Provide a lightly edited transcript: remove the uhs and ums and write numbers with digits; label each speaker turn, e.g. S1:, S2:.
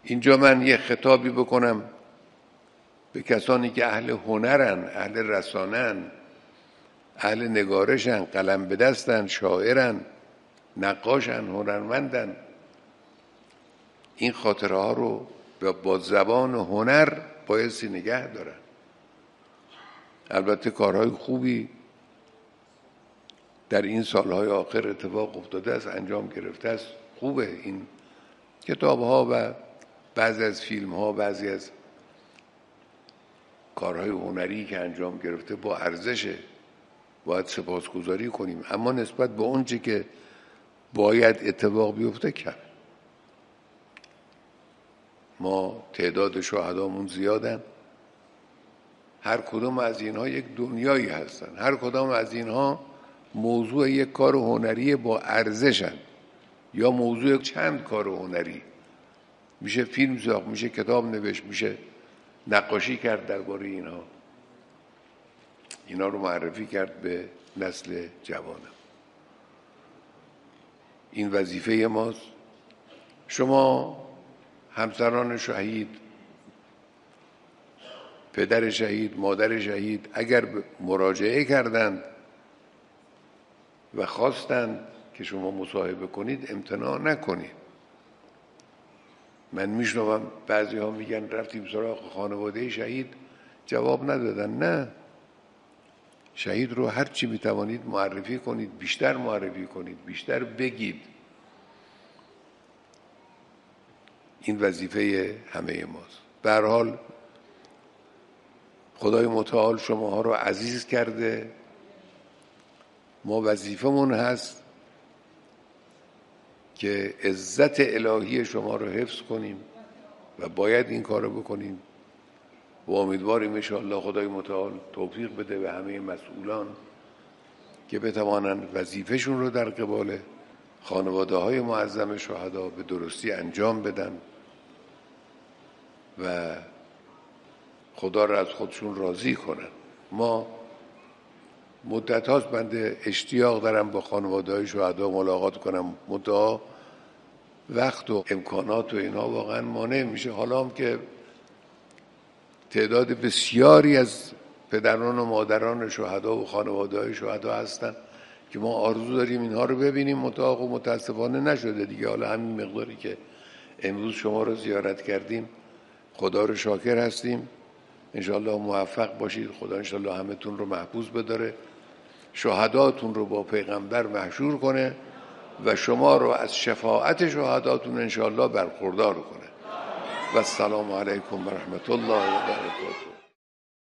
S1: اینجا من یه خطابی بکنم به کسانی که اهل هنرن، اهل رسانن، اهل نگارشن، قلم به دستن، شاعرن، نقاشن، هنرمندن. این خاطره ها رو با زبان و هنر بایستی نگه دارن. البته کارهای خوبی در این سالهای آخر اتفاق افتاده است، انجام گرفته است. خوبه این کتاب ها و بعضی از فیلم ها، بعضی از کارهای هنری که انجام گرفته با ارزشه، باید سپاسگزاری کنیم. اما نسبت به اونچه که باید اتفاق بیفته کم. ما تعداد شهدامون زیادن، هر کدام از اینها یک دنیایی هستن، هر کدام از اینها موضوع یک کار هنری با ارزشن یا موضوع چند کار هنری. میشه فیلم ساخت، میشه کتاب نوشت، میشه نقاشی کرد درباره اینها. اینا رو معرفی کرد به نسل جوانم. این وظیفه ماست. شما همسران شهید، پدر شهید، مادر شهید اگر مراجعه کردند و خواستند که شما مصاحبه کنید، امتناع نکنید. من میشنوم بعضی ها میگن رفتیم سراغ خانواده شهید، جواب ندادن. نه، شهید رو هر چی میتوانید معرفی کنید، بیشتر معرفی کنید، بیشتر بگید. این وظیفه همه ماست. به هر حال خدای متعال شماها رو عزیز کرده. ما وظیفمون هست که عزت الهی شما رو حفظ کنیم و باید این کار رو بکنیم و امیدواریم ان شاء الله خدای متعال توفیق بده به همه مسئولان که بتوانند وظیفهشون رو در قبال خانواده های معظم شهدا به درستی انجام بدن و خدا را از خودشون راضی کنن. ما مدت هاست بنده اشتیاق دارم با خانواده های شهدا ملاقات کنم، منتها وقت و امکانات و اینا واقعا مانع میشه. حالا هم که تعداد بسیاری از پدران و مادران شهدا و خانواده های شهدا هستن که ما آرزو داریم اینها رو ببینیم، منتها متاسفانه نشده دیگه. حالا همین مقداری که امروز شما رو زیارت کردیم خدا رو شاکر هستیم. انشاءالله موفق باشید. خدا انشاءالله همه تون رو محفوظ بداره، شهداتون رو با پیغمبر محشور کنه و شما رو از شفاعت شهداتون انشاءالله برخوردار کنه. و السلام علیکم و رحمت الله و برکاته.